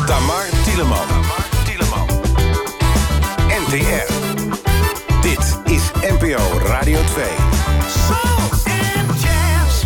Tamar Tieleman. NTR. Dit is NPO Radio 2. Soul and Jazz.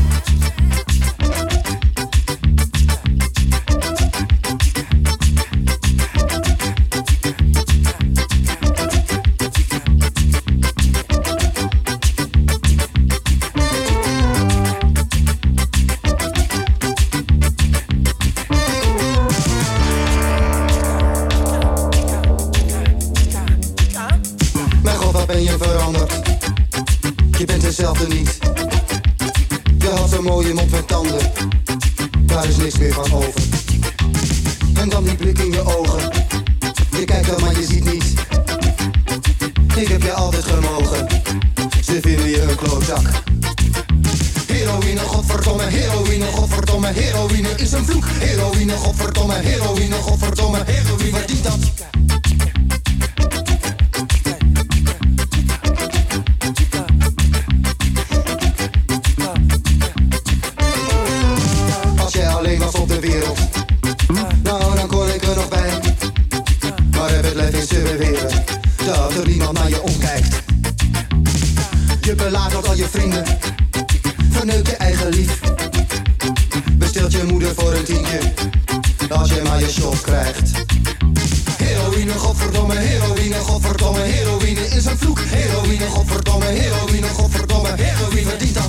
Ben je veranderd? Je bent dezelfde niet. Je had zo'n mooie mond met tanden. Daar is niks meer van over. En dan die blik in je ogen. Je kijkt wel maar je ziet niet. Ik heb je altijd gemogen. Ze vinden je een klootzak. Heroïne, godverdomme, heroïne, godverdomme. Heroïne is een vloek. Heroïne, godverdomme, heroïne, godverdomme. Heroïne, wat is dat? Op de wereld. Nou, dan kon ik er nog bij. Maar het blijft eens te beweren dat er niemand naar je omkijkt. Je belagert al je vrienden, verneukt je eigen lief. Bestelt je moeder voor een tientje, als je maar je shot krijgt. Heroïne, godverdomme, heroïne, godverdomme. Heroïne is een vloek. Heroïne, godverdomme, heroïne, godverdomme. Heroïne, wat is dat?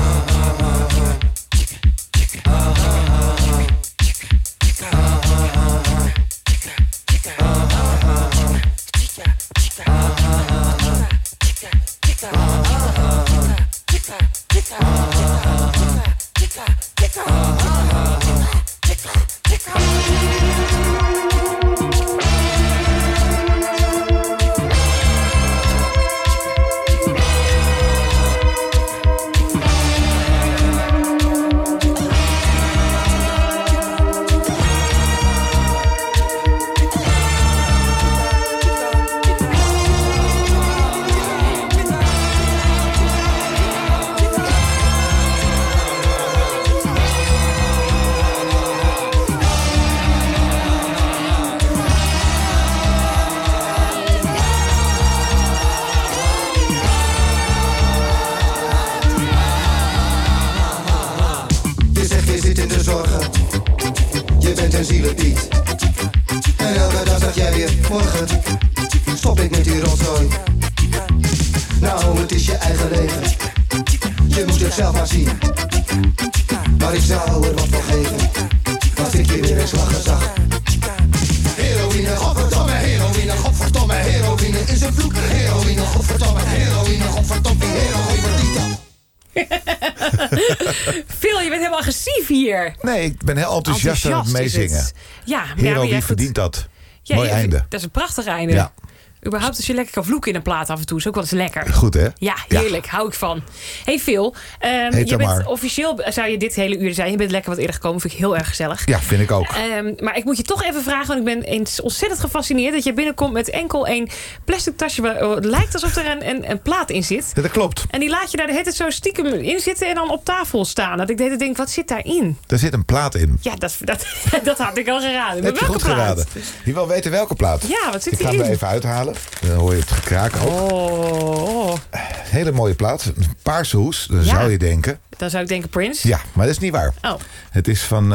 Phil, je bent helemaal agressief hier. Nee, ik ben heel enthousiast aan het meezingen. Ja, Hero, wie verdient dat? Ja, Mooi einde. Dat is een prachtig einde. Ja. Überhaupt als je lekker kan vloeken in een plaat af en toe is ook wel eens lekker. Goed, hè? Ja, heerlijk. Hou ik van. Hey Phil, je bent officieel, zou je dit hele uur zijn. Je bent lekker wat eerder gekomen. Vind ik heel erg gezellig. Ja, vind ik ook. Maar ik moet je toch even vragen, want ik ben eens ontzettend gefascineerd dat je binnenkomt met enkel een plastic tasje waar het lijkt alsof er een plaat in zit. Ja, dat klopt. En die laat je daar de hele tijd zo stiekem in zitten en dan op tafel staan. Dat ik de hele tijd denk, wat zit daarin? Daar zit een plaat in. Ja, dat had ik al geraden. Heb je goed geraden? Je wil weten welke plaat? Ja, wat zit ik ga hierin? hem even uithalen. Dan hoor je het gekraak ook. Oh. Hele mooie plaat. Een paarse hoes, dan zou je denken. Dan zou ik denken Prince. Ja, maar dat is niet waar. Oh. Het is van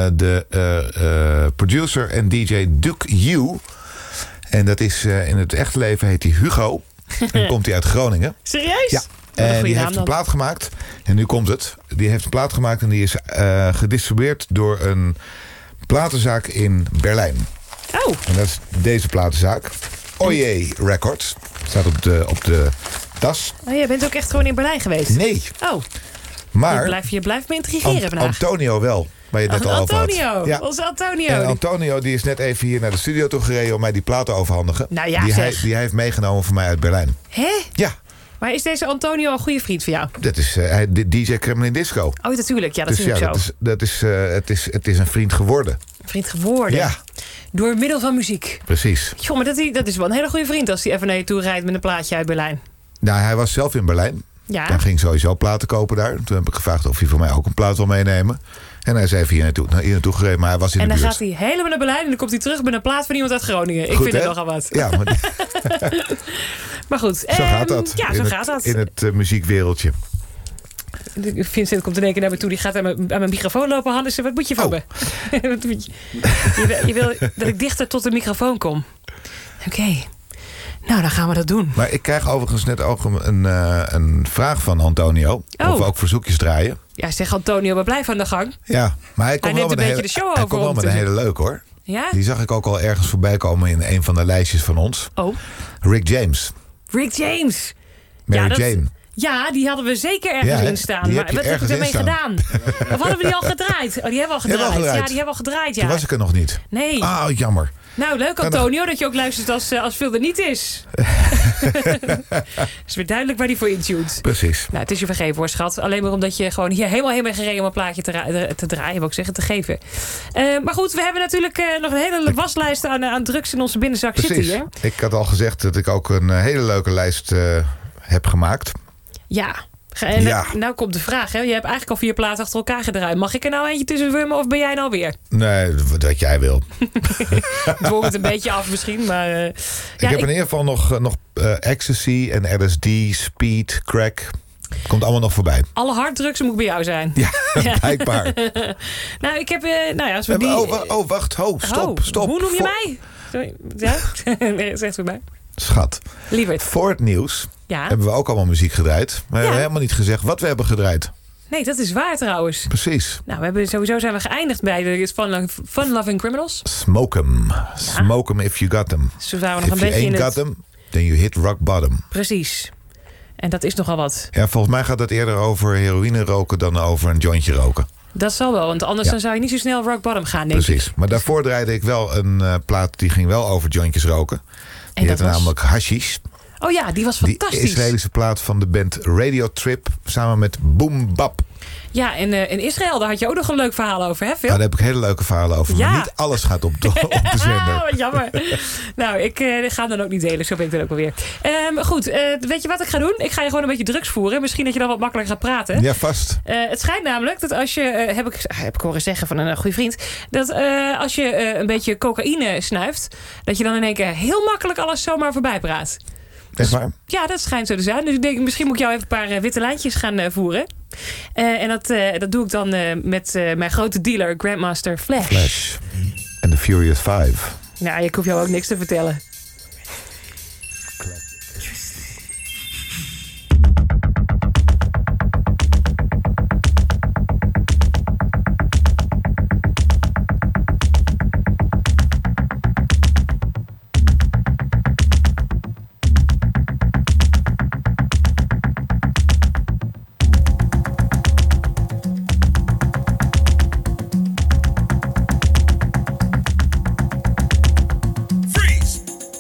de producer en DJ Duke U. En dat is in het echte leven heet hij Hugo. En komt hij uit Groningen. Serieus? Ja. En die heeft een plaat gemaakt. En nu komt het. Die heeft een plaat gemaakt en die is gedistribueerd door een platenzaak in Berlijn. Oh. En dat is deze platenzaak. Oye Records. Staat op de tas. Oh, jij bent ook echt gewoon in Berlijn geweest? Nee. Oh. Maar je blijft me intrigeren vandaag. Antonio wel. Waar je het net al over had. Ja. Onze Antonio. En Antonio die is net even hier naar de studio toe gereden om mij die plaat te overhandigen. Nou ja, die hij heeft meegenomen voor mij uit Berlijn. Hè? Ja. Maar is deze Antonio een goede vriend van jou? Dat is de DJ Kremlin Disco. Oh, natuurlijk. Ja, dat dus is ook zo. Het is een vriend geworden. Een vriend geworden? Ja. Door middel van muziek? Precies. Joh, maar dat is wel een hele goede vriend als hij even naar je toe rijdt met een plaatje uit Berlijn. Nou, hij was zelf in Berlijn. Ja. En ging sowieso platen kopen daar. Toen heb ik gevraagd of hij voor mij ook een plaat wil meenemen. En hij zei hier naartoe gereden, maar hij was in en de dan buurt. gaat hij helemaal naar Berlijn en dan komt hij terug met een plaat van iemand uit Groningen. Ik Goed, vind het hè? nogal wat. Ja, maar Maar goed. zo gaat dat. Ja, zo gaat dat. In het muziekwereldje. Vincent komt in één keer naar me toe. Die gaat aan mijn microfoon lopen. Hannes, wat moet je van me? Wat moet je wil dat ik dichter tot de microfoon kom. Oké. Nou, dan gaan we dat doen. Maar ik krijg overigens net ook een vraag van Antonio. Oh. Of we ook verzoekjes draaien. Ja, zeg Antonio, maar blijf aan de gang. Ja, maar hij komt wel neemt met een beetje de show hij over komt wel met een hele leuk hoor. Ja? Die zag ik ook al ergens voorbij komen in een van de lijstjes van ons. Oh, Rick James. Rick James. Mary dat- Jane. Ja, die hadden we zeker ergens Ja, in staan. die Maar heb je wat heb ik ergens ermee in gedaan? Of hadden we die al gedraaid? Oh, die hebben we al Die hebben we al gedraaid. gedraaid. Ja, die hebben we al gedraaid, ja. Toen was ik er nog niet. Nee. Ah, jammer. Nou, leuk Antonio, dat je ook luistert als Phil er niet is. Is weer duidelijk waar die voor intuned. Precies. Nou, het is je vergeven hoor, schat. Alleen maar omdat je gewoon hier helemaal heen bent gereden om een plaatje te draaien, wil ik zeggen, te geven. Maar goed, we hebben natuurlijk nog een hele waslijst aan drugs in onze binnenzak zitten Precies. hier. Ik had al gezegd dat ik ook een hele leuke lijst heb gemaakt. Ja. En Ja. nou komt de vraag, hè? Je hebt eigenlijk al 4 platen achter elkaar gedraaid. Mag ik er nou eentje tussen wurmen of ben jij nou weer? Nee, wat jij wil. Ik dwong het een beetje af misschien, maar... Ik heb in ieder geval nog ecstasy en LSD, speed, crack. Komt allemaal nog voorbij. Alle harddrugs moet bij jou zijn. Ja, blijkbaar. Nou, ik heb... als we die... Wacht. Stop. Hoe noem je Voor- mij? Sorry. Ja? Nee, zegt u mij. Schat. Lieverd. Voor het nieuws Ja. hebben we ook allemaal muziek gedraaid. Maar we hebben helemaal niet gezegd wat we hebben gedraaid. Nee, dat is waar trouwens. Precies. Nou, sowieso zijn we geëindigd bij de Fun Loving Criminals. Smoke 'em. Smoke 'em if you got 'em. Dus we waren nog If een you beetje in ain't het... got 'em, then you hit rock bottom. Precies. En dat is nogal wat. Ja, volgens mij gaat het eerder over heroïne roken dan over een jointje roken. Dat zal wel, want anders Ja. dan zou je niet zo snel rock bottom gaan, denk ik. Precies. Maar daarvoor draaide ik wel een plaat die ging wel over jointjes roken. Die dat heette was? namelijk Hashish. Oh ja, die was Die fantastisch. Israëlische plaat van de band Radio Trip samen met Boom Bap. Ja, en in Israël, daar had je ook nog een leuk verhaal over, hè Phil? Daar heb ik hele leuke verhalen over. Ja. Maar niet alles gaat op de zender. Wat jammer. Nou, ik ga hem dan ook niet delen. Zo ben ik dan ook alweer. Goed, weet je wat ik ga doen? Ik ga je gewoon een beetje drugs voeren. Misschien dat je dan wat makkelijker gaat praten. Ja, vast. Het schijnt namelijk dat als je, heb ik horen zeggen van een goede vriend, dat als je een beetje cocaïne snuift, dat je dan in één keer heel makkelijk alles zomaar voorbij praat. Echt waar? Ja, dat schijnt zo te zijn. Dus ik denk, misschien moet ik jou even een paar witte lijntjes gaan voeren. En dat doe ik dan met mijn grote dealer, Grandmaster Flash. Flash. En The Furious 5. Nou, ik hoef jou ook niks te vertellen. Freeze!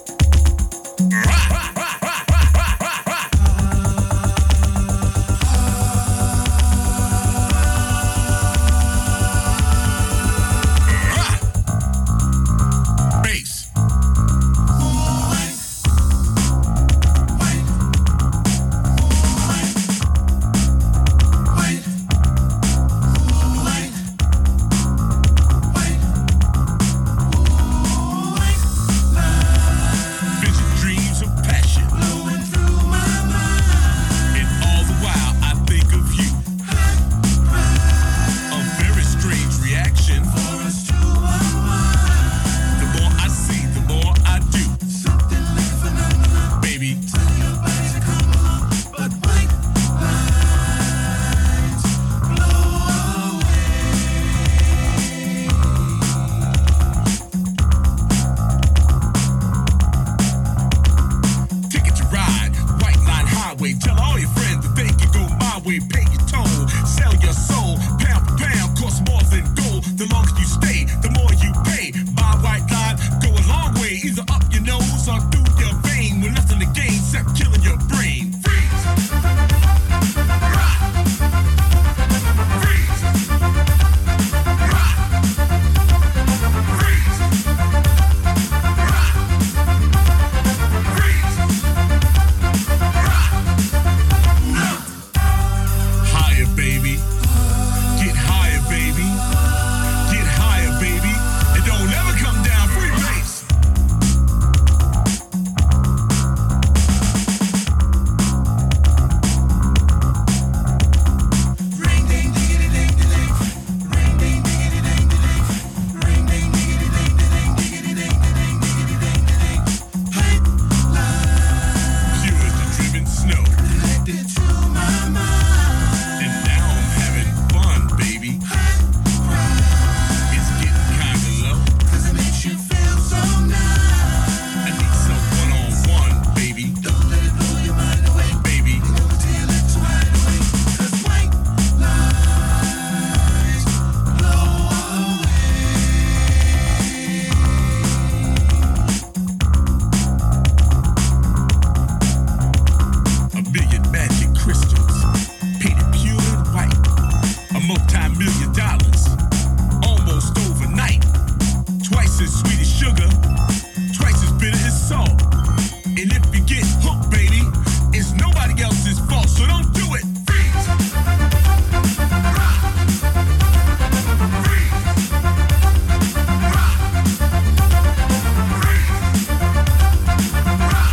sugar, twice as bitter as salt. And if you get hooked, baby, it's nobody else's fault, so don't do it. Freeze. Rock. Freeze. Rock. Freeze. Rock.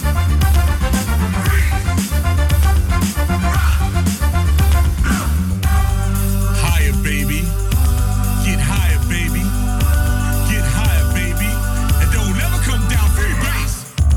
Freeze. Rock. Higher, baby. Get higher, baby. Get higher, baby. And don't ever come down free base.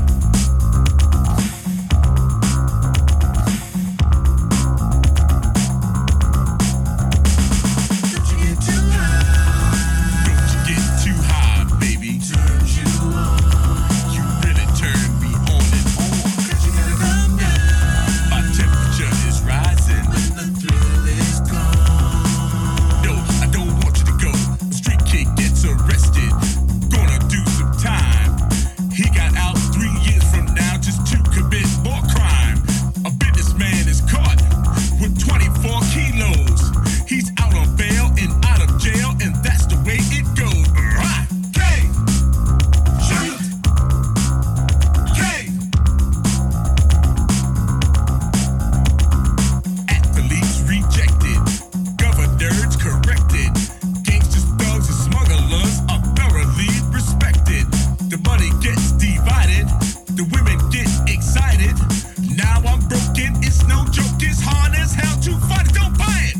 Don't you get too high. Don't you get too high, baby. Turns you on. You really turn me on and on. Cause you gotta come down. My temperature is rising. When the thrill is gone. No, I don't want you to go. A street kid gets arrested. Gonna do some time. He got out 3 years from now just to commit more crime. A businessman is caught with 24 kilos. He's out on bail and out of jail, and that's the way it goes. Right. Gang. Shoot. Gang. Athletes rejected. Governors corrected. Gangsters, thugs, and smugglers are thoroughly respected. The money gets divided. The women get excited. Now I'm broken. It's no joke. It's hard as hell to fight it. Don't buy it.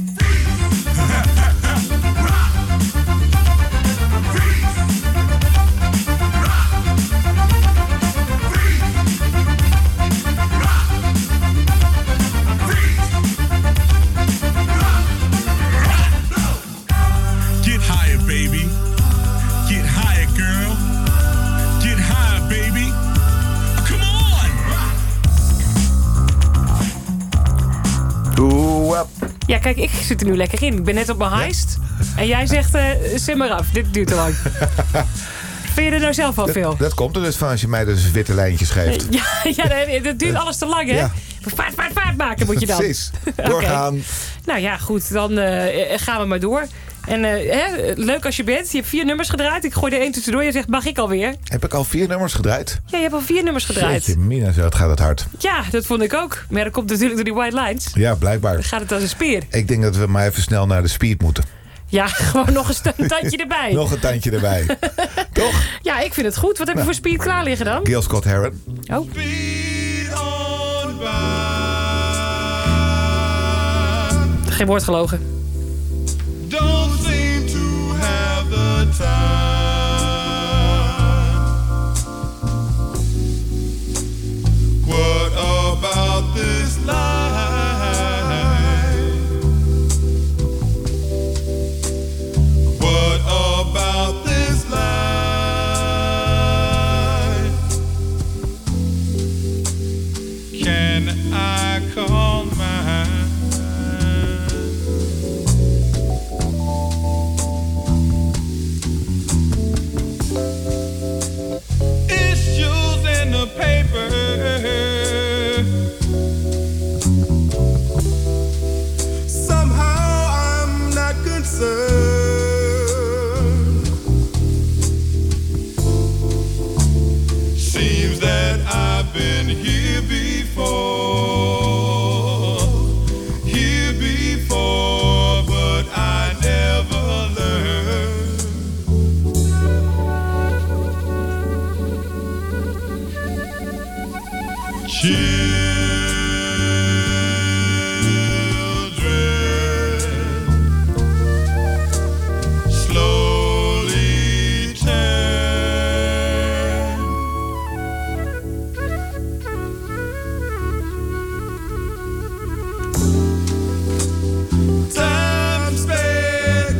Rock. Freeze. Rock. Freeze. Rock. Freeze. Rock. Get higher, baby. Get higher, girl. Get higher, baby. Come on. Doe up. Ja, kijk, ik zit er nu lekker in. Ik ben net op mijn heist. En jij zegt, zet maar af. Dit duurt te lang. Vind je er nou zelf al veel? Dat komt er dus van als je mij dus witte lijntjes geeft. Ja, dat duurt alles te lang, hè? Ja. Vaart maken moet je dan. Precies. Oké. Doorgaan. Nou ja, goed. Dan gaan we maar door. En leuk als je bent. Je hebt 4 nummers gedraaid. Ik gooi er 1 tussendoor. Je zegt, mag ik alweer? Heb ik al 4 nummers gedraaid? Ja, je hebt al 4 nummers gedraaid. Jeetje, mina, zo, het gaat het hard. Ja, dat vond ik ook. Maar dat komt natuurlijk door die white lines. Ja, blijkbaar. Dan gaat het als een speer. Ik denk dat we maar even snel naar de speed moeten. Ja, gewoon nog een tandje erbij. Nog een tandje erbij. Toch? Ja, ik vind het goed. Wat heb je voor speed klaar liggen dan? Gil Scott Heron. Oh. Geen woord gelogen. Don't seem to have the time. What about this life? What about this life? Can I call mine? Issues in the paper. Somehow I'm not concerned. Seems that I've been here before, but I never learned. Children slowly turn. Time spent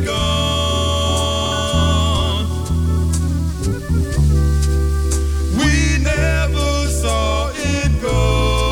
gone. We never saw it go.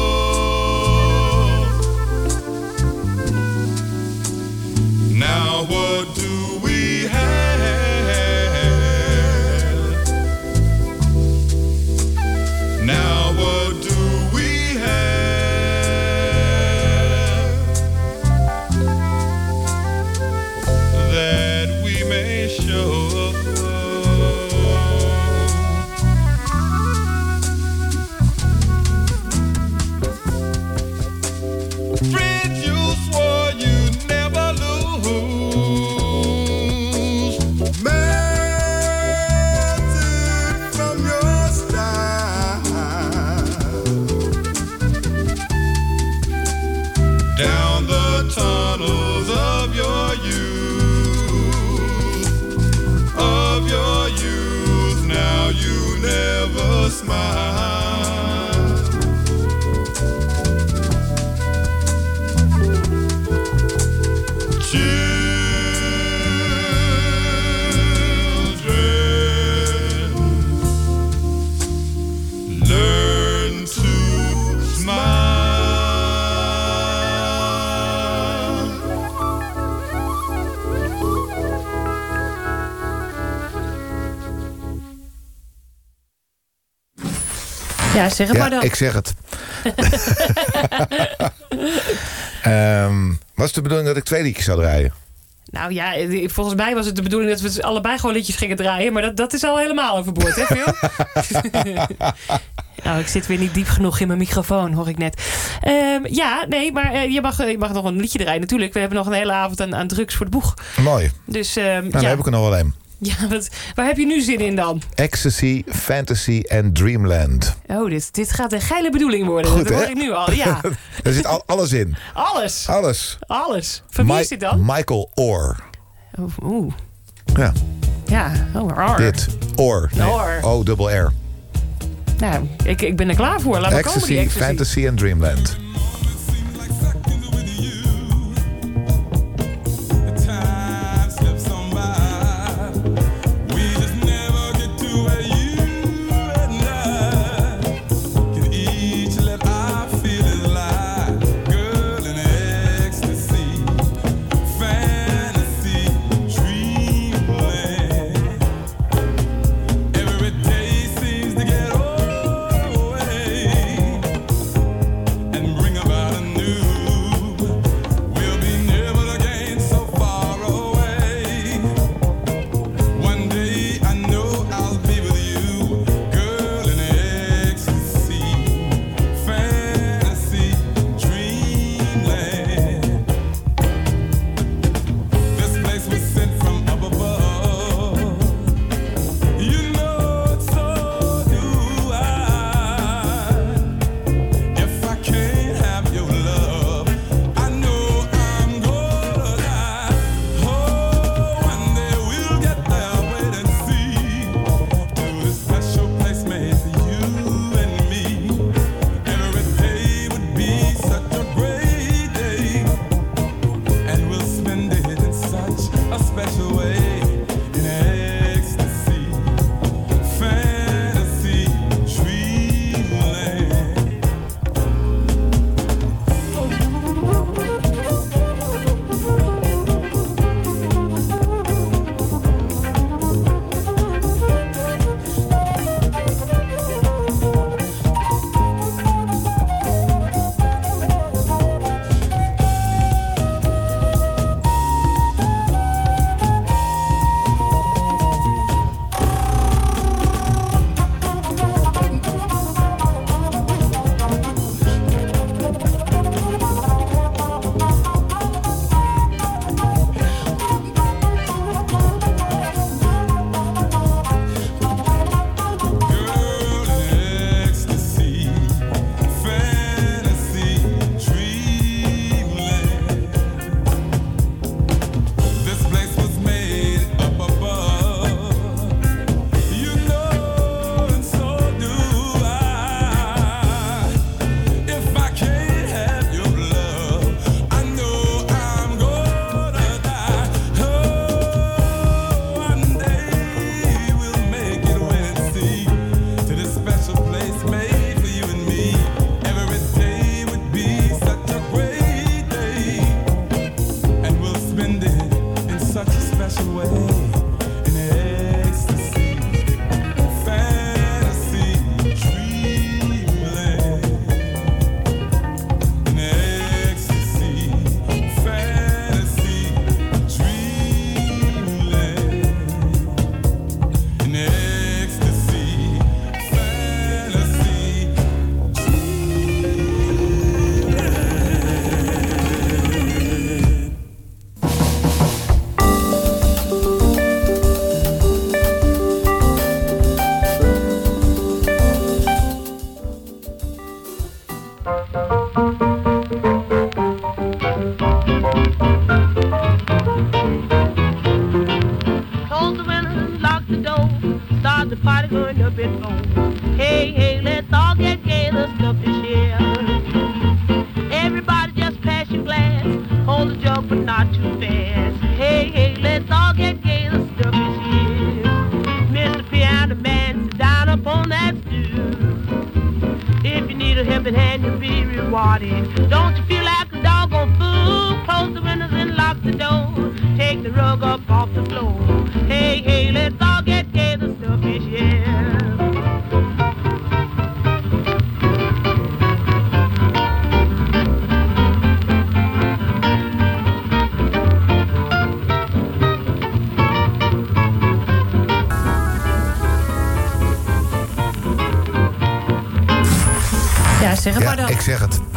Ja, zeg het maar dan. Ik zeg het. Was de bedoeling dat ik 2 liedjes zou draaien? Nou ja, volgens mij was het de bedoeling dat we allebei gewoon liedjes gingen draaien. Maar dat is al helemaal overboord, hè Phil? Nou, ik zit weer niet diep genoeg in mijn microfoon, hoor ik net. Maar je mag nog een liedje draaien. Natuurlijk, we hebben nog een hele avond aan drugs voor de boeg. Mooi. Dus, Dan heb ik er nog wel een. Ja, waar heb je nu zin in dan? Ecstasy, Fantasy en Dreamland. Oh, dit gaat een geile bedoeling worden. Goed, dat hoor ik nu al, ja. Er zit alles in. Alles. Van wie is dit dan? Michael Orr. Oeh. Ja. Ja, Orr. Dit. Orr. Nee. Orr. O-double-R. Nou, ik ben er klaar voor. Laat maar komen, die Ecstasy, Fantasy en Dreamland. Zeg het maar dan. Ik zeg het.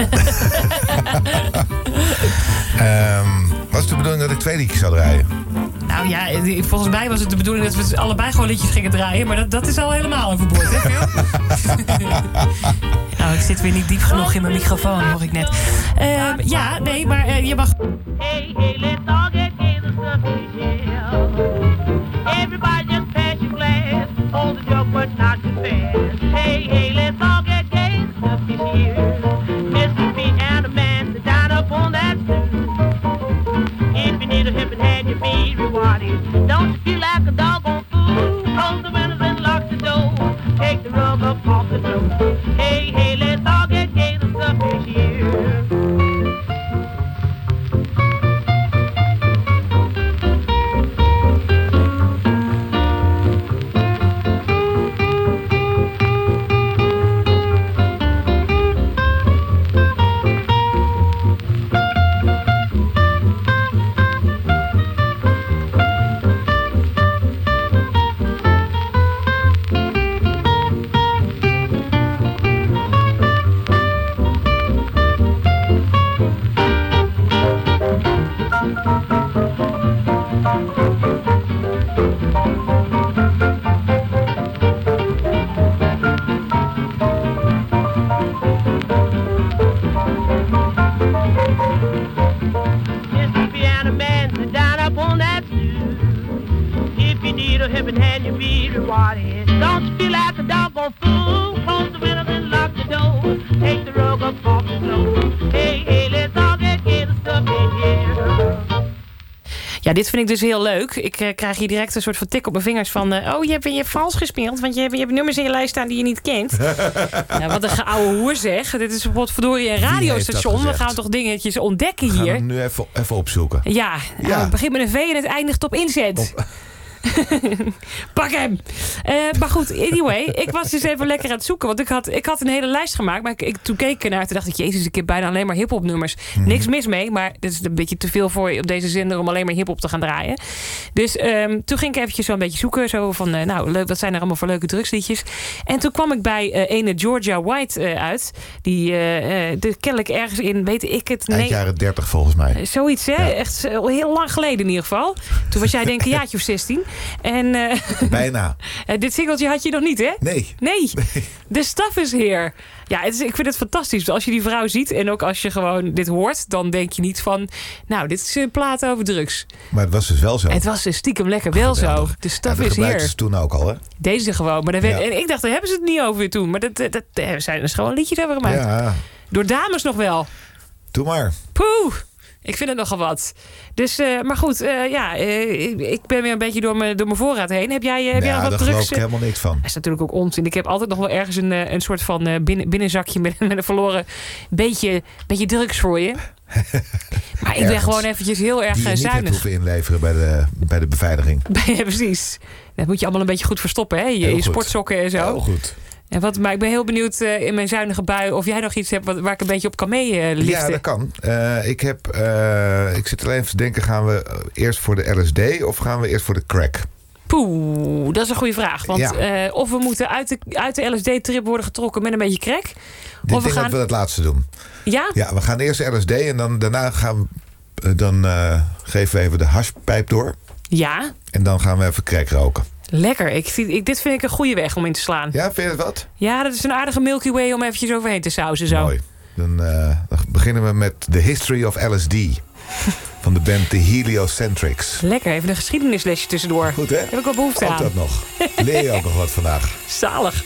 Was het de bedoeling dat ik 2 liedjes zou draaien? Nou ja, volgens mij was het de bedoeling dat we allebei gewoon liedjes gingen draaien. Maar dat is al helemaal overboord, hè Phil? Nou, ik zit weer niet diep genoeg in mijn microfoon, hoor ik net. Ja, nee, maar je mag... Hey, hey, let's all get together, something to share. Everybody just pass your glass. Hold the joke, but not too fast. Hey, hey, let's all get together, something to share. Mr. B and the man sit down up on that stool. If you need a hip and hand, you be rewarded. Don't you feel like a doggone fool? Close the windows and lock the door. Take the rug up off the floor. Hey, hey, let's all get together, something to share. Ja, dit vind ik dus heel leuk. Ik krijg hier direct een soort van tik op mijn vingers van... je hebt vals gespeeld, want je hebt nummers in je lijst staan die je niet kent. Nou, wat een geouwe hoer zeg. Dit is bijvoorbeeld verdorie een radiostation. We gaan toch dingetjes ontdekken hier. We gaan hem nu even opzoeken. Ja, nou, het begint met een V en het eindigt op inzet. Pak hem! Maar goed, anyway, ik was dus even lekker aan het zoeken. Want ik had een hele lijst gemaakt. Maar toen keek ik ernaar. Toen dacht ik, jezus, ik heb bijna alleen maar hiphop nummers. Niks mis mee, maar dit is een beetje te veel voor je op deze zender om alleen maar hiphop te gaan draaien. Dus toen ging ik eventjes zo een beetje zoeken. Zo van, nou, leuk, wat zijn er allemaal voor leuke drugsliedjes? En toen kwam ik bij ene Georgia White uit. Die kennelijk ergens in, weet ik het... Eind jaren 30 volgens mij. Zoiets, hè? Ja. Echt heel lang geleden in ieder geval. Toen was jij denk ik een jaartje of 16. En, bijna. Dit singeltje had je nog niet, hè? Nee. The Stuff is Here. Ja, ik vind het fantastisch. Als je die vrouw ziet en ook als je gewoon dit hoort... dan denk je niet van... nou, dit is een plaat over drugs. Maar het was dus wel zo. Het was dus stiekem lekker wel zo. The Stuff is Here. Dat ze toen ook al, hè? Deze gewoon. Maar en ik dacht, daar hebben ze het niet over toen. Maar daar zijn dus gewoon liedjes over gemaakt. Ja. Door dames nog wel. Doe maar. Poeh. Ik vind het nogal wat. Dus, maar goed, ik ben weer een beetje door mijn voorraad heen. Heb jij nog wat drugs? Daar geloof ik helemaal niks van. Dat is natuurlijk ook onzin. Ik heb altijd nog wel ergens een soort van binnenzakje met een verloren beetje drugs voor je. Maar ik ben gewoon eventjes heel erg zuinig. Die je niet hoeven inleveren bij de beveiliging. Ja, precies. Dat moet je allemaal een beetje goed verstoppen, hè? Je sportzokken en zo. Heel goed. Maar ik ben heel benieuwd in mijn zuinige bui... of jij nog iets hebt waar ik een beetje op kan meeliften. Ja, dat kan. Ik zit alleen even te denken... gaan we eerst voor de LSD of gaan we eerst voor de crack? Poeh, dat is een goede vraag. Want of we moeten uit de LSD-trip worden getrokken met een beetje crack... Ik denk dat we het laatste doen. Ja? Ja, we gaan eerst LSD en daarna gaan we... geven we even de hashpijp door. Ja. En dan gaan we even crack roken. Lekker. Dit vind ik een goede weg om in te slaan. Ja, vind je het wat? Ja, dat is een aardige Milky Way om eventjes overheen te sausen. Zo. Mooi. Dan beginnen we met The History of LSD. Van de band The Heliocentrics. Lekker, even een geschiedenislesje tussendoor. Goed, hè? Heb ik wel behoefte aan. Dat nog. Leer je ook nog wat vandaag. Zalig.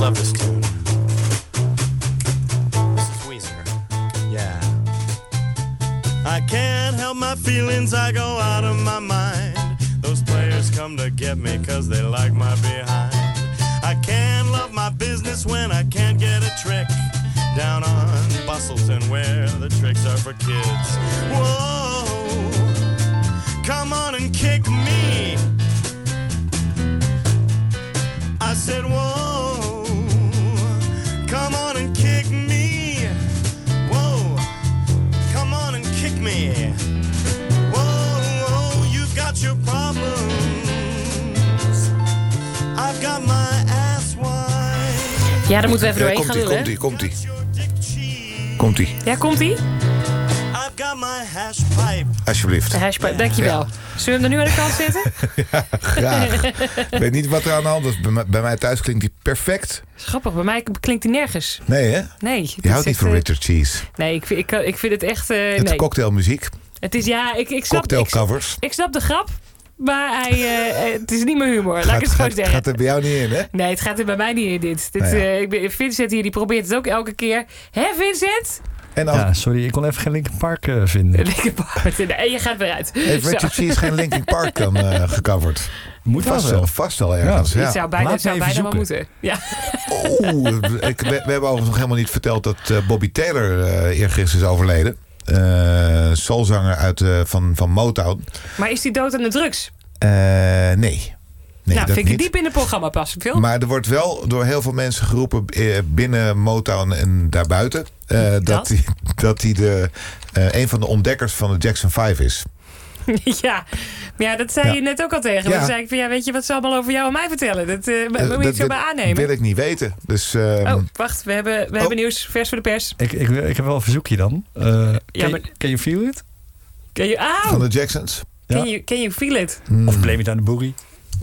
love this tune. This is Weezer. Yeah. I can't help my feelings, I go out of my mind. Those players come to get me cause they like my behind. I can't love my business when I can't get a trick. Down on Bustleton where the tricks are for kids. Whoa, come on and kick me. I said, whoa, come on and kick me. Whoa, come on and kick me. Whoa, whoa, you've got your problems. I've got my ass wide. Ja, daar moeten we even doorheen gaan lullen. Komt-ie. Ja, komt-ie? I've got my hash pipe. Alsjeblieft. De hashpipe, dankjewel. Zullen we hem er nu aan de kant zetten? Ja, graag. Ik weet niet wat er aan de hand is. Bij mij thuis klinkt die perfect. Grappig, bij mij klinkt hij nergens. Nee, hè? Nee. Je houdt niet van Richard Cheese. Nee, ik vind het echt... Het nee. cocktailmuziek. Het is, ja, ik snap... Cocktailcovers. Ik snap de grap, maar het is niet mijn humor. Laat ik het gewoon zeggen. Gaat er bij jou niet in, hè? Nee, het gaat er bij mij niet in, dit. Nou ja. Vincent hier, die probeert het ook elke keer. Hè, Vincent? En als... Ja, sorry, ik kon even geen Linkin Park vinden. Linkin Park. En je gaat weer uit. Heeft Richard Cheese geen Linkin Park dan gecoverd? Moet vast wel ergens. Ja. Het zou bijna, Laat me even wel zoeken. moeten. Ja. We hebben overigens nog helemaal niet verteld dat Bobby Taylor eergisteren is overleden. Soulzanger van Motown. Maar is die dood aan de drugs? Nee. Nee, Nou, dat vind ik niet. diep in het programma passen, Phil. Maar er wordt wel door heel veel mensen geroepen binnen Motown en daarbuiten... dat hij een van de ontdekkers van de Jackson 5 is. Ja, maar ja, dat zei je net ook al tegen me. Ja. Toen zei ik van, ja, weet je wat ze allemaal over jou en mij vertellen? Dat moet je het zo bij aannemen. Dat wil ik niet weten. Dus, Oh, wacht, we hebben nieuws, vers voor de pers. Ik heb wel een verzoekje dan. Ja, maar- Can you feel it? van de Jacksons. Can you feel it? Of Blame It on the Boogie?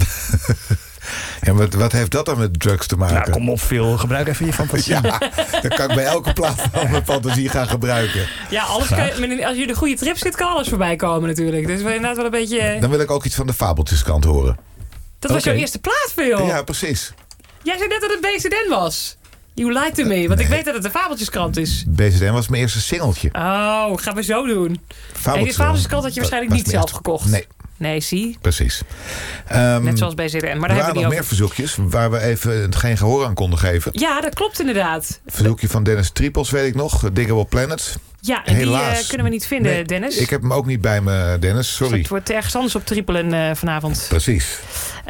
En wat heeft dat dan met drugs te maken? Nou, kom op Phil, gebruik even je fantasie. Ja, dan kan ik bij elke plaat van mijn fantasie gaan gebruiken. Ja, alles als je de goede trip zit, kan alles voorbij komen natuurlijk. Dus we inderdaad wel een beetje... Dan wil ik ook iets van de fabeltjeskant horen. Dat was Oké. jouw eerste plaat, Phil. Ja, precies. Jij zei net dat het BZN was. You lied to me, want ik weet dat het een fabeltjeskrant is. BZN was mijn eerste singeltje. Oh, gaan we zo doen. En die fabeltjeskrant had je waarschijnlijk was niet mijn zelf eerste. gekocht. Nee, Nee, zie. precies. Net zoals BZN. Maar daar Er hebben waren we nog niet meer over. verzoekjes waar we even geen gehoor aan konden geven. Ja, dat klopt inderdaad. Verzoekje van Dennis Tripels, weet ik nog. Diggable Planets. Ja, en Helaas. die kunnen we niet vinden, Nee, Dennis. Ik heb hem ook niet bij me, Dennis. Sorry. Het wordt ergens anders op trippelen vanavond. Precies.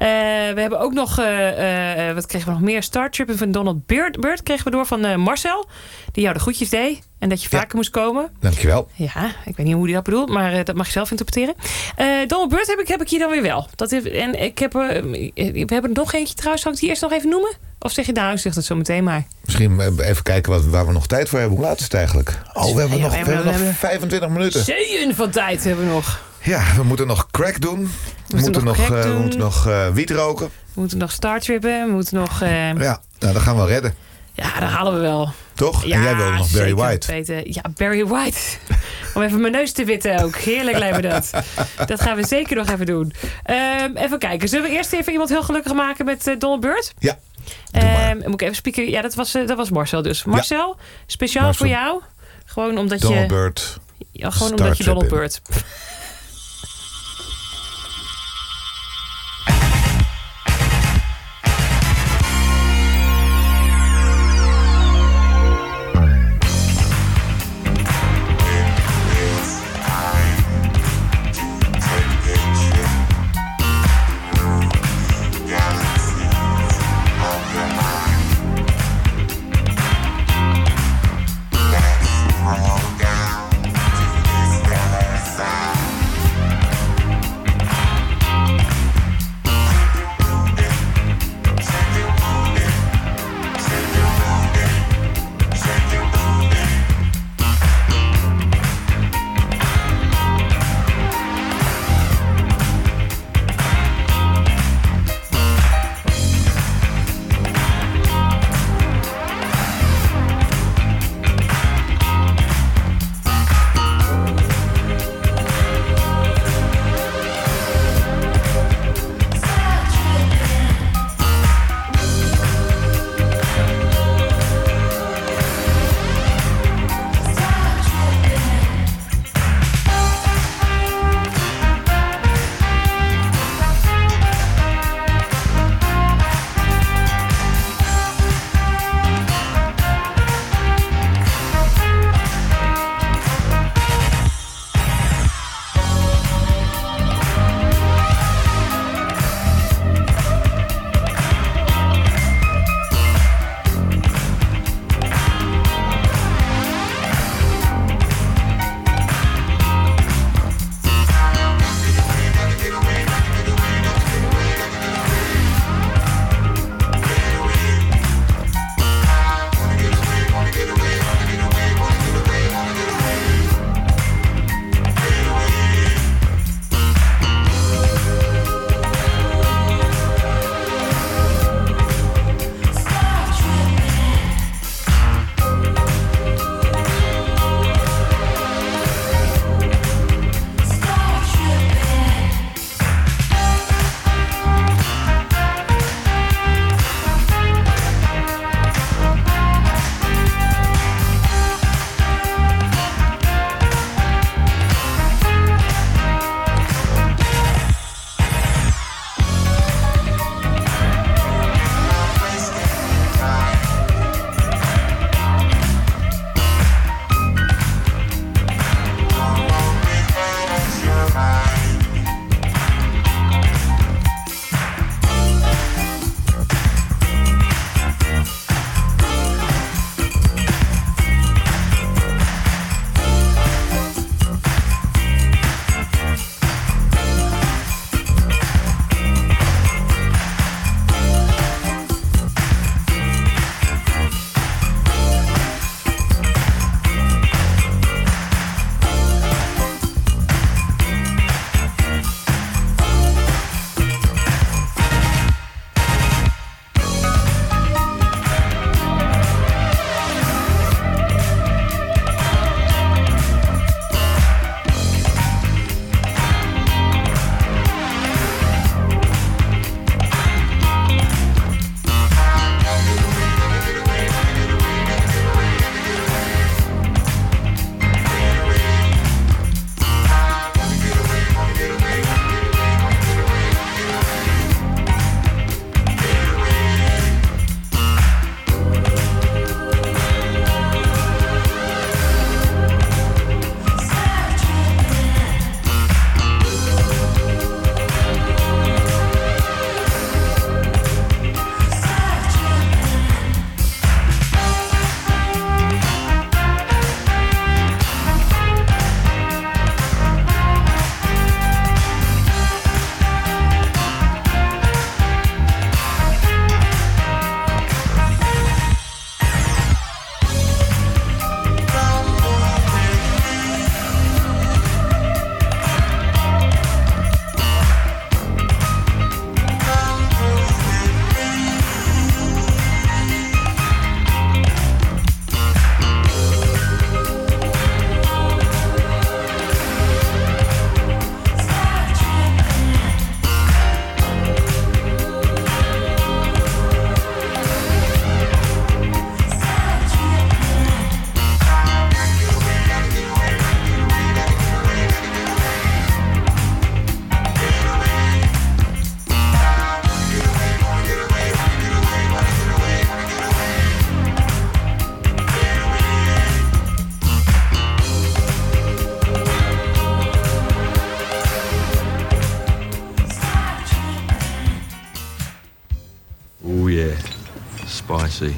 We hebben ook nog, wat kregen we nog meer? Star Trip van Donald Byrd kregen we door van Marcel. Die jou de groetjes deed. En dat je vaker moest komen. Dankjewel. Ja, ik weet niet hoe hij dat bedoelt, maar dat mag je zelf interpreteren. Donald Byrd heb ik hier dan weer wel. En ik heb, we hebben er nog eentje trouwens. Zal ik die eerst nog even noemen? Of zeg je nou, ik zeg dat zo meteen maar. Misschien even kijken waar we nog tijd voor hebben. Hoe laat is het eigenlijk? Oh, we hebben nog 25 minuten. Zeeën van tijd hebben we nog. Ja, we moeten nog crack doen. We moeten nog wiet roken. We moeten nog Star Trippen. We moeten nog... Ja, nou, dat gaan we redden. Ja, dat halen we wel. Toch? Ja, en jij wilde nog Barry zeker White. weten. Ja, Barry White. Om even mijn neus te witten ook. Heerlijk lijkt me dat. Dat gaan we zeker nog even doen. Even kijken. Zullen we eerst even iemand heel gelukkig maken met Donald Byrd? Ja, doe maar. Moet ik even spieken? Ja, dat was Marcel dus. Marcel, speciaal Marcel. voor jou. Gewoon omdat Donald je... Byrd. Ja, gewoon Star omdat je Donald Trip in. Byrd... Roll down to this other side. yeah, spicy.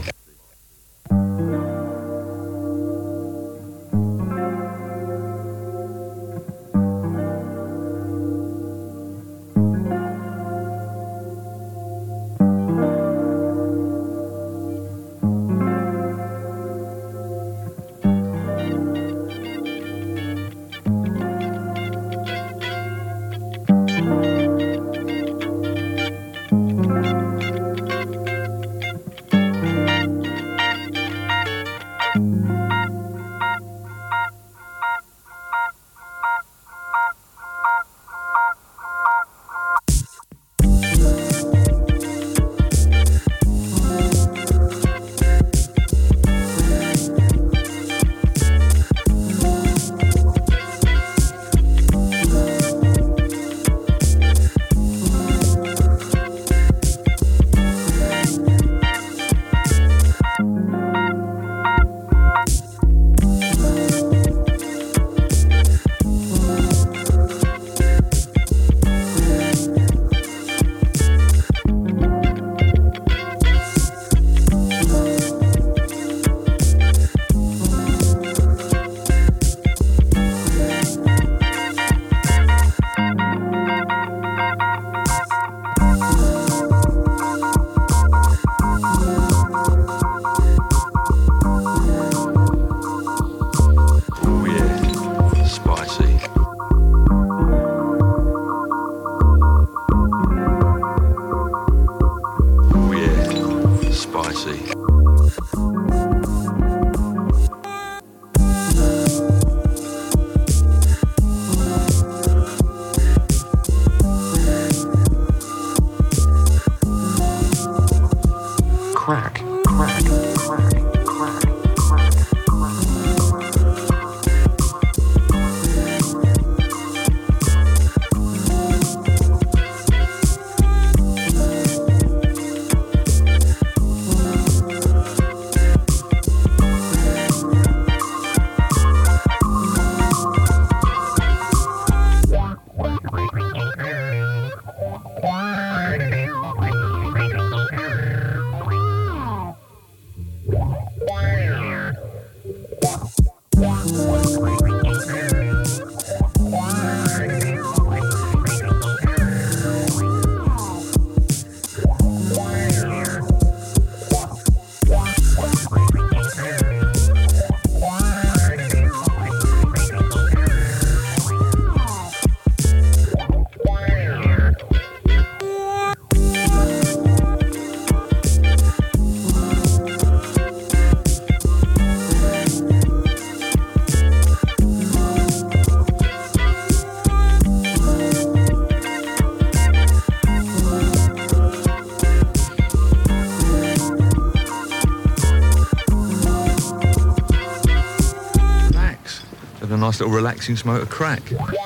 Nice little relaxing smoke of crack.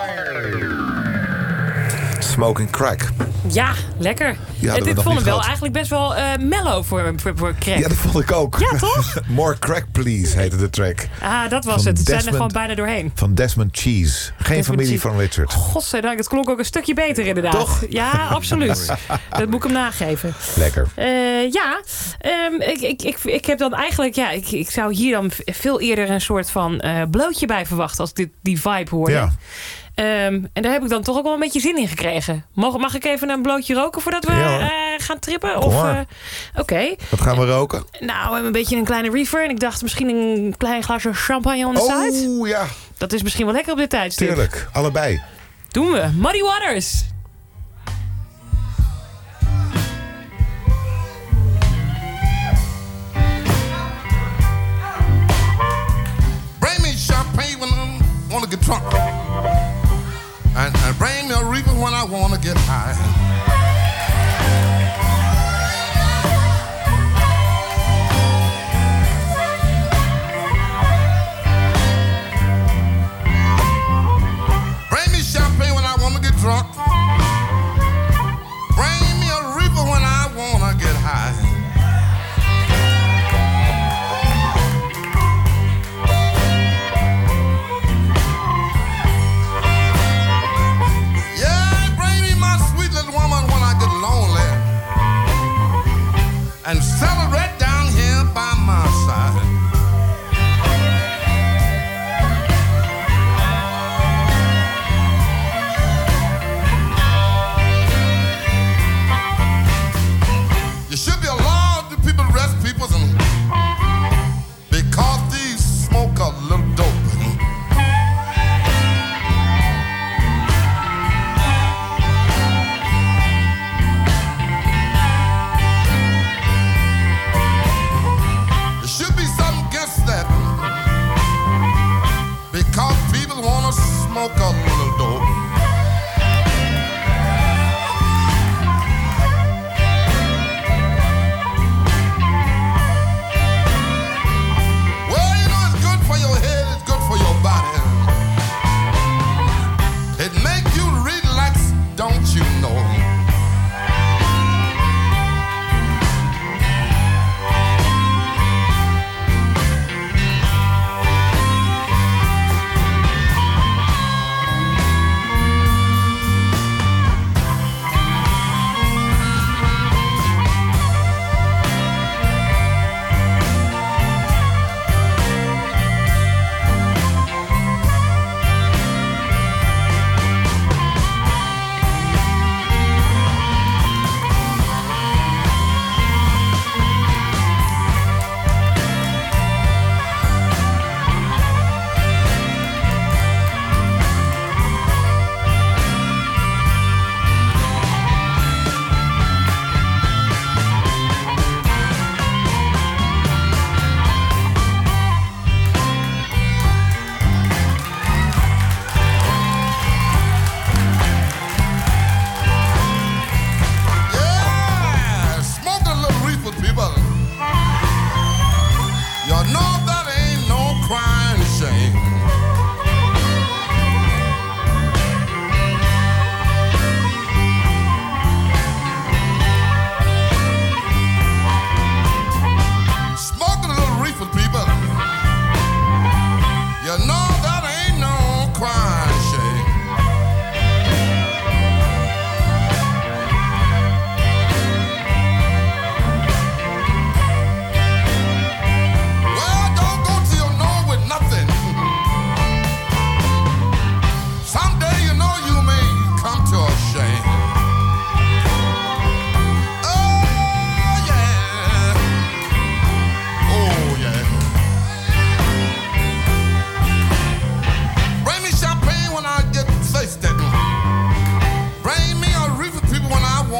Smoking crack. Ja, lekker. Ik vond hem wel eigenlijk best wel mellow voor crack. Ja, dat vond ik ook. Ja, toch? More Crack Please heette de track. Ah, dat was het. Ze zijn er gewoon bijna doorheen. Van Desmond Cheese. Geen familie van Richard. Godzijdank, het klonk ook een stukje beter inderdaad. Toch? Ja, absoluut. Dat moet ik hem nageven. Lekker. Ik heb dan eigenlijk... Ja, ik zou hier dan veel eerder een soort van blootje bij verwachten... als ik die vibe hoorde. Ja. En daar heb ik dan toch ook wel een beetje zin in gekregen. Mag ik even een blootje roken voordat we gaan trippen? Oké. Wat gaan we roken? Nou, we hebben een beetje een kleine reefer. En ik dacht misschien een klein glasje champagne on the side. Oh, ja. Dat is misschien wel lekker op dit tijdstip. Tuurlijk, allebei. Doen we. Muddy Waters. Bring me champagne when I wanna get drunk. And bring me a reefer when I wanna get high. Bring me champagne when I wanna get drunk. Bring me a reefer when I wanna get high. Woman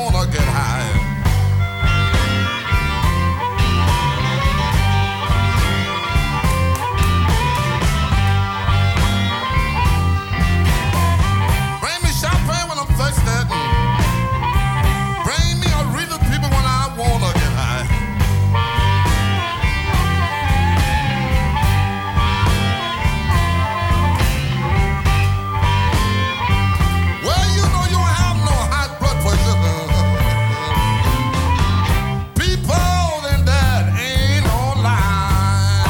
wanna get high. Bring me champagne when I'm thirsty. Bring me a real people when I wanna get high. Well, you know you don't have no high blood pressure. People in that ain't no lie.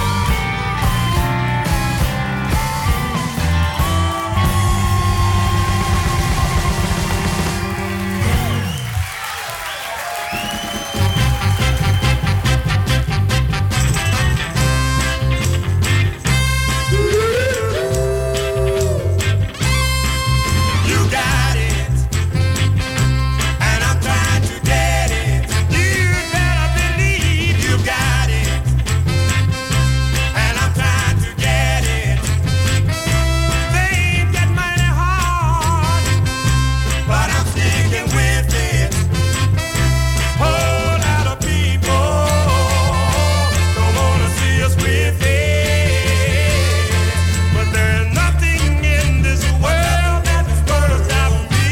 You got it, and I'm trying to get it. You better believe you got it, and I'm trying to get it. Things get mighty hard, but I'm sticking with it. Whole lot of people don't wanna see us with it, but there's nothing in this world that's gonna stop me.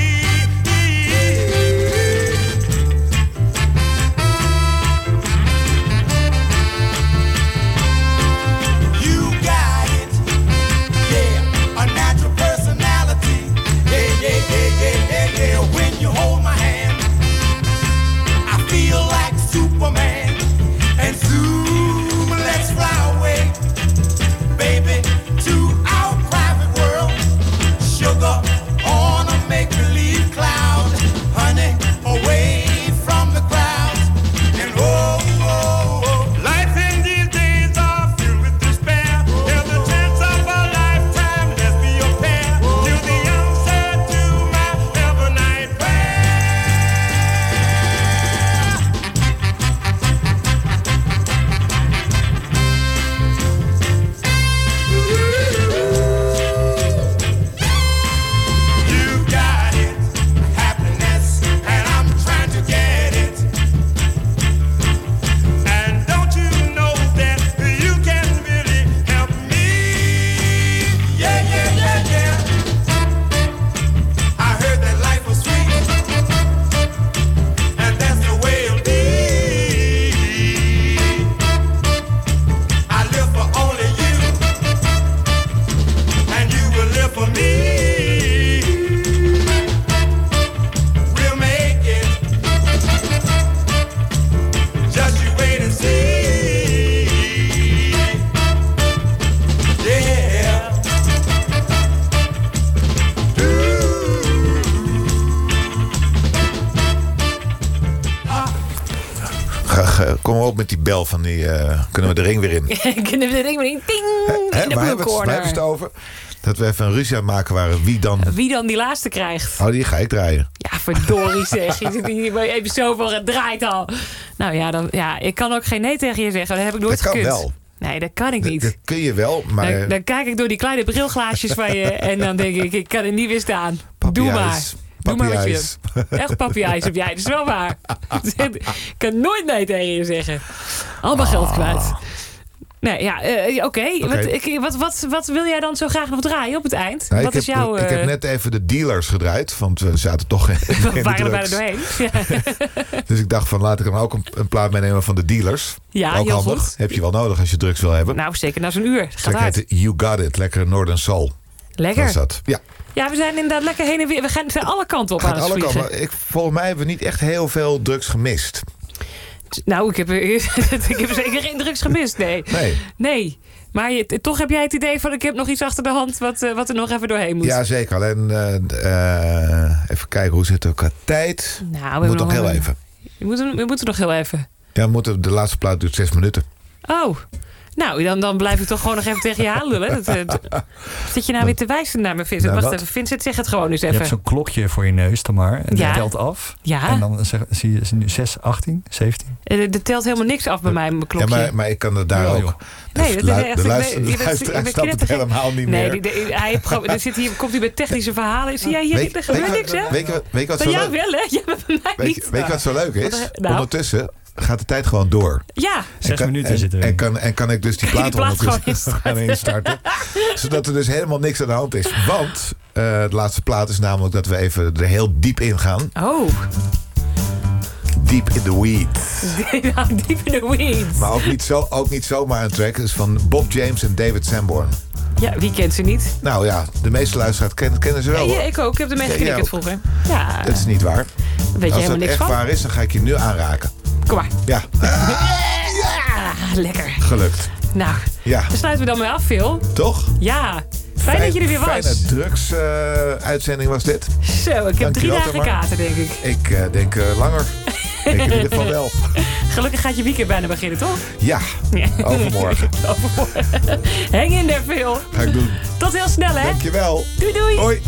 You got it, yeah, a natural personality. Yeah, yeah, yeah, yeah, yeah, yeah. When you hold my hand, I feel like Superman. And soon let's fly away, baby, to our private world. Sugar on a make-believe cloud, honey, away from the crowd. And oh, oh, oh, life in these days are filled with despair. There's a chance of a lifetime, let's be a pair. Till the answer to my every night prayer. You got it, happiness, and I'm trying to get it. And don't you know that you can really help me? Yeah, yeah, yeah, yeah. I heard that life was sweet, and that's the way it'll be. I live for only you, and you will live for me. We'll make it. Just you wait and see. Yeah. Kom maar op met die bel van die... kunnen we de ring weer in? Kunnen we de ring weer in? Ting! Hè, In de waar blue hebben we corner. het over? Dat we even een ruzie aan het maken waren. Wie dan... Wie dan die laatste krijgt? Oh, die ga ik draaien. Ja, verdorie zeg. Je zit hier even zoveel gedraaid al. Nou ja, ik kan ook geen nee tegen je zeggen. Dat heb ik nooit Dat kan gekund. wel. Nee, dat kan ik niet. Dat kun je wel, maar... Dan kijk ik door die kleine brilglaasjes van je en dan denk ik kan het niet weerstaan. Doe maar. Doe maar wat je Papi-ijs. Echt papi-ijs heb jij. Dat is wel waar. Ik kan nooit nee tegen je zeggen. Allemaal geld kwijt. Nee, ja, oké. Wat wil jij dan zo graag nog draaien op het eind? Nou, Wat is jouw... ik heb net even de Dealers gedraaid, want we zaten toch in We de waren er bijna drugs. doorheen. Ja. Dus ik dacht van laat ik dan ook een plaat meenemen van de Dealers. Ja, ook heel handig. goed. Heb je wel nodig als je drugs wil hebben. Nou, zeker na zo'n uur. Het gaat Zeker hard. heet You Got It. Lekker Northern Soul. Lekker. Was dat. Ja. Ja, we zijn inderdaad lekker heen en weer. We zijn alle kanten op aan het alle vliegen. kanten. Volgens mij hebben we niet echt heel veel drugs gemist. Nou, ik heb zeker geen drugs gemist, nee. Nee. Maar toch heb jij het idee van ik heb nog iets achter de hand wat er nog even doorheen moet. Ja, zeker. Alleen even kijken hoe zit het qua tijd. Nou, we moet nog heel even. We moeten nog heel even. Ja, de laatste plaat duurt 6 minuten. Oh, Nou, dan blijf ik toch gewoon nog even tegen je aan lullen. Zit je nou weer te wijzen naar me, Vincent? Nou, Wacht wat? even, Vincent, zeg het gewoon eens Je even. hebt zo'n klokje voor je neus dan maar. En Ja. die telt af. Ja. En dan zie je nu 6, 18, 17. Er telt helemaal niks af bij mij, mijn Ja, klokje. maar ik kan het daar Ja, ook. joh. Nee, dat is echt... de ik luisteraar ben snapt het helemaal niet meer. Nee, hij heeft gewoon, er zit hier, komt hij met technische verhalen. Zie jij hier niet? Er gebeurt niks, hè? Weet je wat Bij zo jou leuk wel, hè? Ja, maar bij mij niet. Weet je wat zo leuk is? Nou. Ondertussen gaat de tijd gewoon door. Ja. 6 minuten zitten we. En kan ik dus die plaat plaat gewoon ondertussen gaan instarten. Zodat er dus helemaal niks aan de hand is. Want de laatste plaat is namelijk dat we even er heel diep in gaan. Oh. Deep in the weeds. Deep in the weeds. Maar ook niet zomaar een track. Het is van Bob James en David Sanborn. Ja, wie kent ze niet? Nou ja, de meeste luisteraars kennen ze wel. Ja, hoor. ik ook. Ik heb de meeste Ja, jij gekend ook. vroeger. Ja. Dat is niet waar. Weet je Als helemaal dat niks echt van? waar is, dan ga ik je nu aanraken. Kom maar. Ja, Ah, lekker. gelukt. Nou, Ja, daar sluiten we dan mee af, Phil. toch? Ja. Fijn dat je er weer was. Fijne drugs-uitzending was dit. Zo, ik heb 3 Dankjewel, dagen Tamar. kater, denk ik. Ik denk langer. Ik in ieder geval wel. Gelukkig gaat je weekend bijna beginnen, toch? Ja, overmorgen. Overmorgen. Hang in there, Phil. Ga ik doen. Tot heel snel, hè? Dankjewel. Doei, doei. Hoi.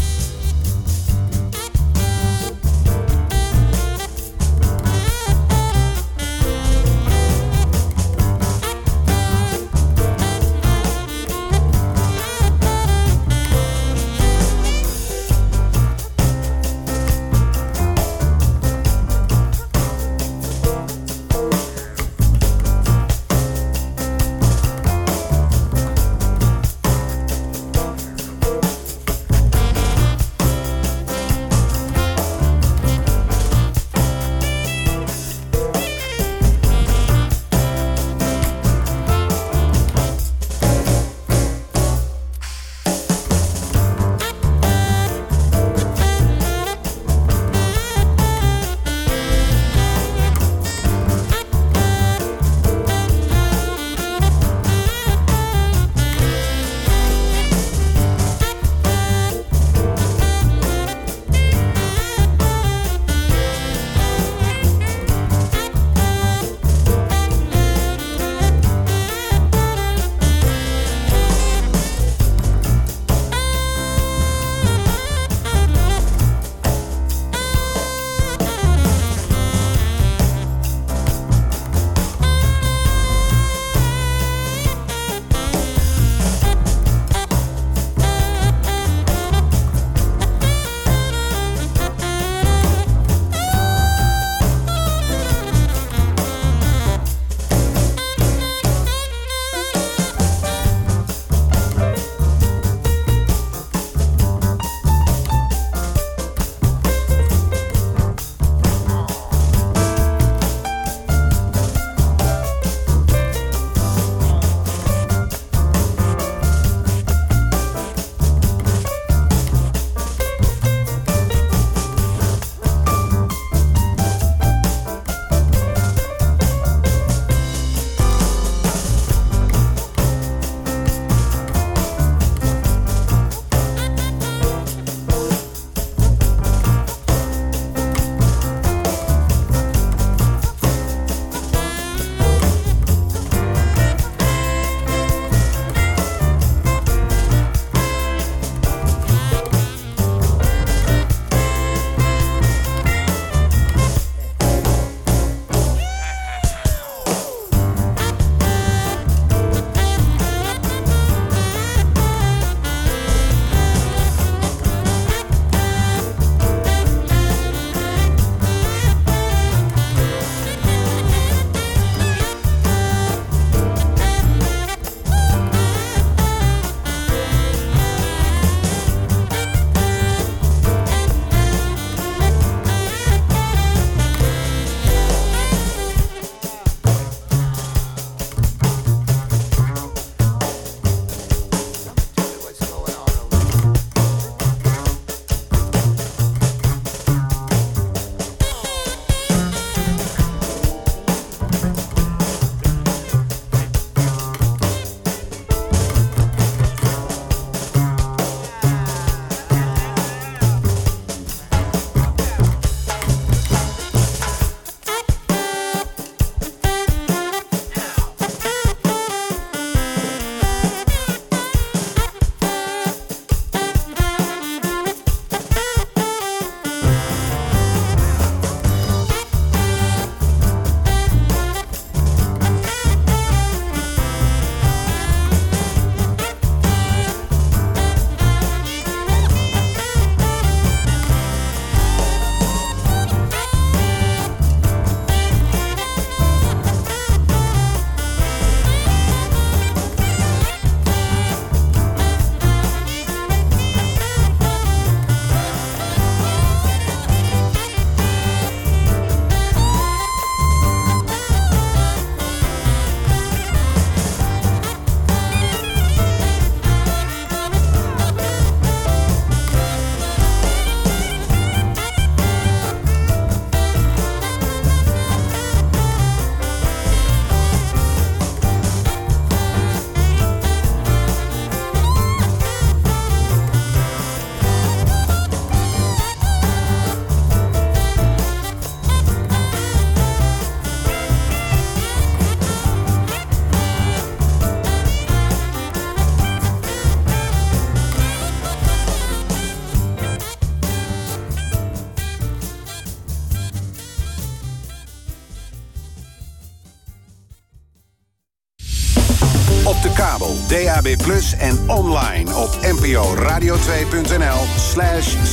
Op de kabel, DAB+ en online op nporadio2.nl/.